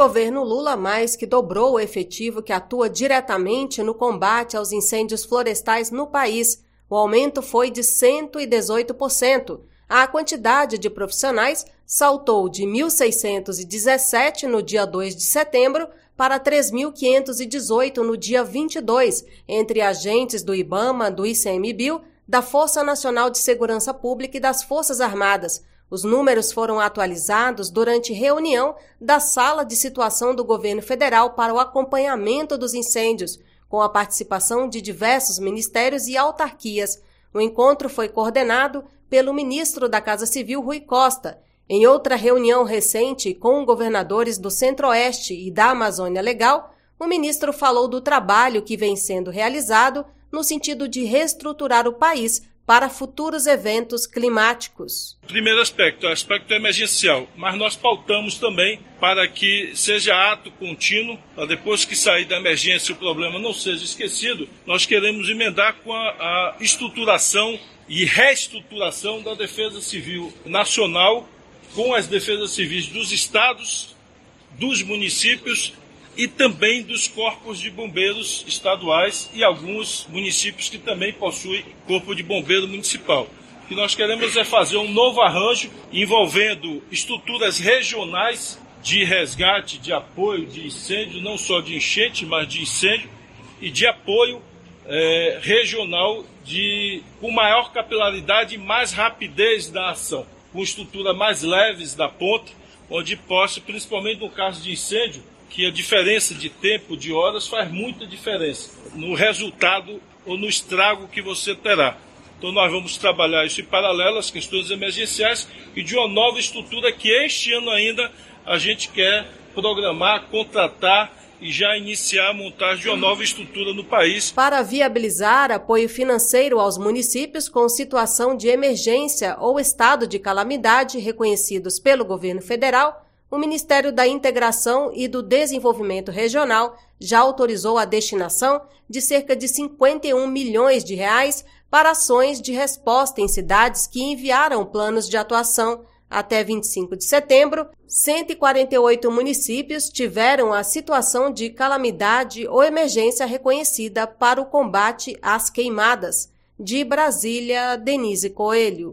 governo Lula mais que dobrou o efetivo que atua diretamente no combate aos incêndios florestais no país. O aumento foi de 118%. A quantidade de profissionais saltou de 1.617 no dia 2 de setembro para 3.518 no dia 22, entre agentes do IBAMA, do ICMBio, da Força Nacional de Segurança Pública e das Forças Armadas. Os números foram atualizados durante reunião da Sala de Situação do Governo Federal para o acompanhamento dos incêndios, com a participação de diversos ministérios e autarquias. O encontro foi coordenado pelo ministro da Casa Civil, Rui Costa. Em outra reunião recente com governadores do Centro-Oeste e da Amazônia Legal, o ministro falou do trabalho que vem sendo realizado no sentido de reestruturar o país para futuros eventos climáticos. Primeiro aspecto, o aspecto emergencial, mas nós pautamos também para que seja ato contínuo, para depois que sair da emergência o problema não seja esquecido, nós queremos emendar com a estruturação e reestruturação da Defesa Civil Nacional, com as defesas civis dos estados, dos municípios e também dos corpos de bombeiros estaduais e alguns municípios que também possuem corpo de bombeiro municipal. O que nós queremos é fazer um novo arranjo envolvendo estruturas regionais de resgate, de apoio de incêndio, não só de enchente, mas de incêndio, e de apoio regional com maior capilaridade e mais rapidez da ação, com estrutura mais leves da ponta, onde possa, principalmente no caso de incêndio, que a diferença de tempo, de horas, faz muita diferença no resultado ou no estrago que você terá. Então nós vamos trabalhar isso em paralelo às questões emergenciais e de uma nova estrutura que este ano ainda a gente quer programar, contratar e já iniciar a montagem de uma nova estrutura no país. Para viabilizar apoio financeiro aos municípios com situação de emergência ou estado de calamidade reconhecidos pelo governo federal, o Ministério da Integração e do Desenvolvimento Regional já autorizou a destinação de cerca de 51 milhões de reais para ações de resposta em cidades que enviaram planos de atuação. Até 25 de setembro, 148 municípios tiveram a situação de calamidade ou emergência reconhecida para o combate às queimadas. De Brasília, Denise Coelho.